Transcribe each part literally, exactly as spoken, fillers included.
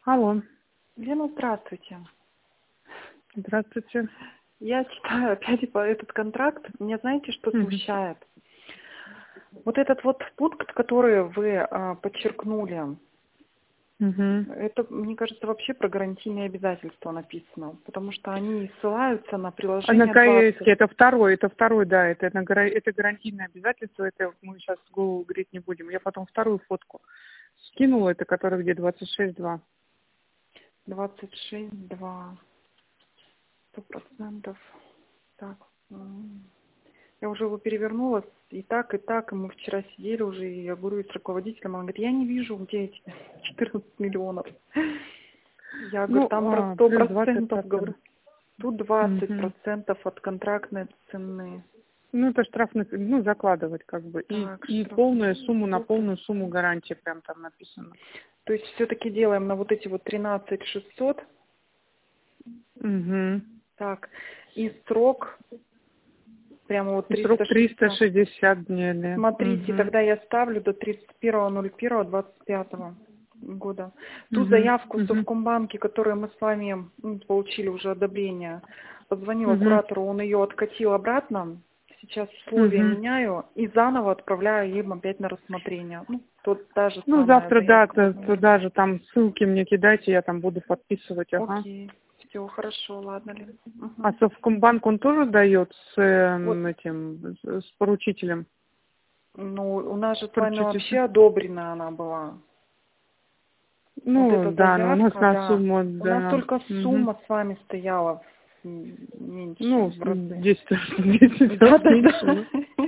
Алло. Лена, здравствуйте. Здравствуйте. Я читаю опять по этот контракт. Меня знаете, что Мгм. смущает? Вот этот вот пункт, который вы а, подчеркнули, Мгм. это, мне кажется, вообще про гарантийные обязательства написано, потому что они ссылаются на А на приложение КС, двадцать. это второй, это второй, да, это, на гара- это гарантийное обязательство, это мы сейчас в голову говорить не будем. Я потом вторую фотку скинула, это которая где двадцать шесть два. двадцать шесть два. Сто процентов. Так. м. Я уже его перевернула и так, и так, и мы вчера сидели уже, и я говорю с руководителем, она говорит, я не вижу, где эти четырнадцать миллионов. Я говорю, Ну, там про а, сто плюс двадцать процентов, говорю, процентов. тут двадцать Мгм. процентов от контрактной цены. Ну, это штрафный, ну, закладывать как бы. И, Так, и штрафные. полную сумму, на сто процентов. полную сумму гарантии прям там написано. То есть все-таки делаем на вот эти вот тринадцать шестьсот. Угу. Так, и срок прямо вот И срок триста триста шестьдесят. шестьдесят дней. Да. Смотрите, Угу. тогда я ставлю до тридцать первого ноль первого двадцать пятого года. Ту Угу. заявку в Угу. Совкомбанке, которую мы с вами ну, получили уже одобрение, позвонила Угу. куратору, он ее откатил обратно. Сейчас условия Угу. меняю и заново отправляю им опять на рассмотрение. Ну, тут та же Ну, самая завтра, да, заявка. то- туда же там ссылки мне кидайте, я там буду подписывать, ага. Окей, все хорошо, ладно ли. А Мгм. Совкомбанк он тоже дает с Вот, эм, этим, с, с поручителем? ну, у нас же с вами вообще Поручитель. одобрена она была. Вот Ну, эта да, но у нас заявка, на да. сумму, У нас да. только Мгм. сумма с вами стояла м, меньше Ну, в разы. десять раз, десять Да, раз да, меньше, да. ну.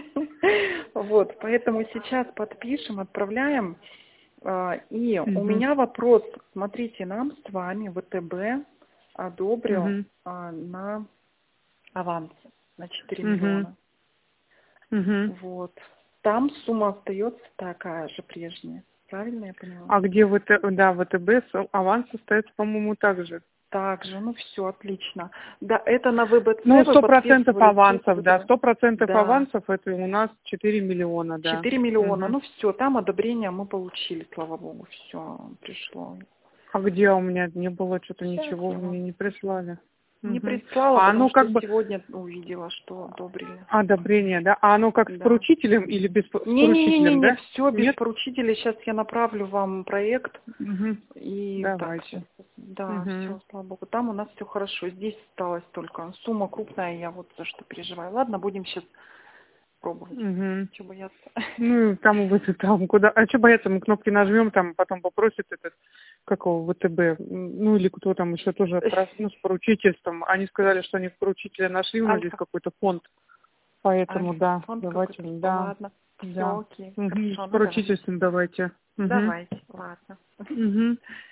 Вот, поэтому сейчас подпишем, отправляем. А, И у Угу. меня вопрос. Смотрите, нам с вами ВТБ одобрил Угу. а, на аванс на четыре Угу. миллиона. Угу. Вот. Там сумма остается такая же прежняя. Правильно я поняла? А где ВТ, да, ВТБ с- аванс остается, по-моему, так же. Также, ну все, отлично. Да, это на ВБЦ Ну, вы сто процентов подписывали через авансов, да, ВТБ. сто процентов Да, авансов, это у нас четыре миллиона, да. четыре миллиона. Мгм. Ну все, там одобрение мы получили, слава богу, все пришло. А где у меня не было, что-то Сейчас ничего я вы мне вам не прислали. не Мгм. прислала, А потому оно что как бы сегодня увидела, что одобрили. одобрение, да? А оно как с Да. поручителем или без по- с поручителем, Не-не-не-не, да? все без Нет? поручителя. Сейчас я направлю вам проект. Мгм. И так, сейчас, Давайте. да, все, Мгм. слава богу. Там у нас все хорошо. Здесь осталось только сумма крупная, я вот за что переживаю. Ладно, будем сейчас пробовать. Мгм. Чего бояться? Ну, там вы там куда. А что бояться, мы кнопки нажмем, там потом попросит этот какого ВТБ, ну или кто там еще тоже отправ- ну, с поручительством. Они сказали, что они поручителя нашли, у нас здесь Альфа. какой-то фонд. Поэтому Альфа. да, Фонд давайте, какой-то. да, Ладно. Все, да. окей. Мгм. С Хорошо, ну давайте. поручительством давайте. Угу. Давайте. Ладно. Угу.